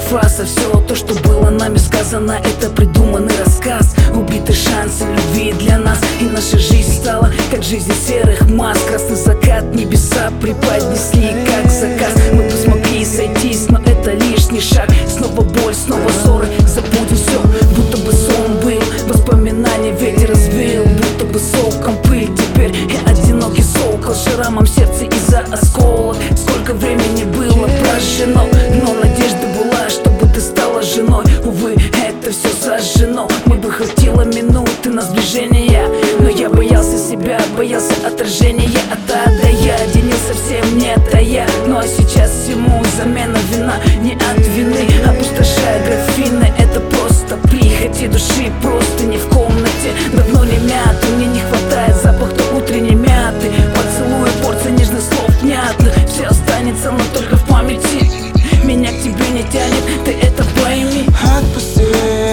фраз, а все то, что было нами сказано, это придуманный рассказ. Убиты шансы любви для нас, и наша жизнь стала как жизнь серых маск. Красный закат, небеса преподнесли как заказ. Мы бы смогли сойтись, но это лишний шаг. Снова боль, снова ссоры, забудем все, будто бы сон был. Воспоминания ветер развеял, будто бы соком пыль. Теперь я одинокий сокол, шрамом сердце из-за осколок. Сколько времени было прожжено, но надежда была, чтобы ты стала женой. Увы, это все сожжено. Мне бы хватило минуты на сближение, но я боялся себя, боялся отражения. А тогда я денег совсем не тая. Ну а сейчас всему замена вина, не от вины. Опустошая графины, это просто прихоти души, просто не в комнате. Давно не мята, мне не хватает запаха утренней мяты. Поцелуй, порция нежных слов внятных. Все останется, но только в памяти. Меня к тебе не тянет, ты это пойми. Отпусти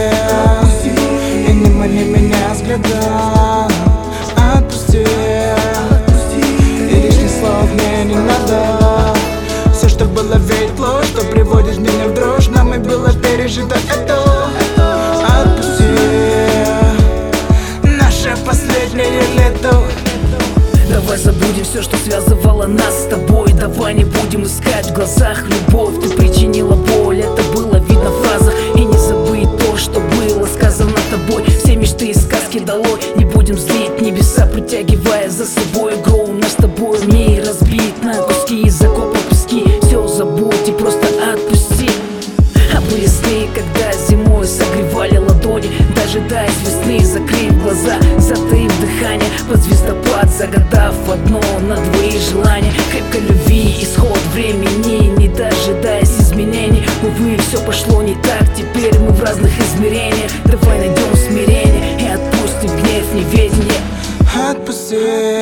и не мани меня взглядом. Отпусти и лишних слов мне не надо. Все, что было, ведь ложь, что приводит меня в дрожь. Нам и было пережито это. Отпусти наше последнее лето. Давай забудем все, что связывало нас с тобой. Давай не будем искать в глазах любовь. Ты причинила боль, это было видно в фразах. И не забыть то, что было сказано тобой. Все мечты и сказки долой. Не будем злить небеса, притягивая за собой гром. Наш с тобой мир разбит на куски, закопал пески. Все забудь и просто отпусти. А были сны, когда зимой согревали ладони. Дожидаясь весны, закрыв глаза, затаив дыхание, под звездопад загадав одно на двоих желания. Крепкой любви, исход времени, не дожидаясь изменений. Увы, все пошло не так, теперь мы в разных измерениях. Давай найдем смирение и отпустим гнев, неведение. Отпусти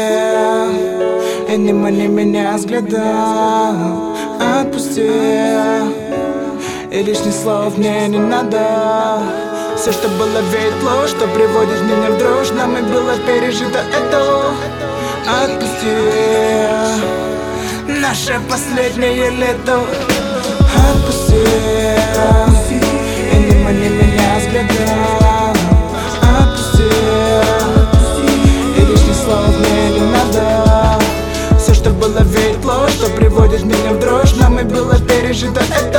и не мани меня взглядом. Отпусти и лишних слов мне не надо. Все, что было, ведь ложь, что приводит меня в дрожь. Нам и было пережито это. Отпусти наше последнее лето. Отпусти и не мани меня взглядом. Отпусти и лишних слов мне не надо. Все, что было, ведь ложь, что приводит меня в дрожь. Нам и было пережито это.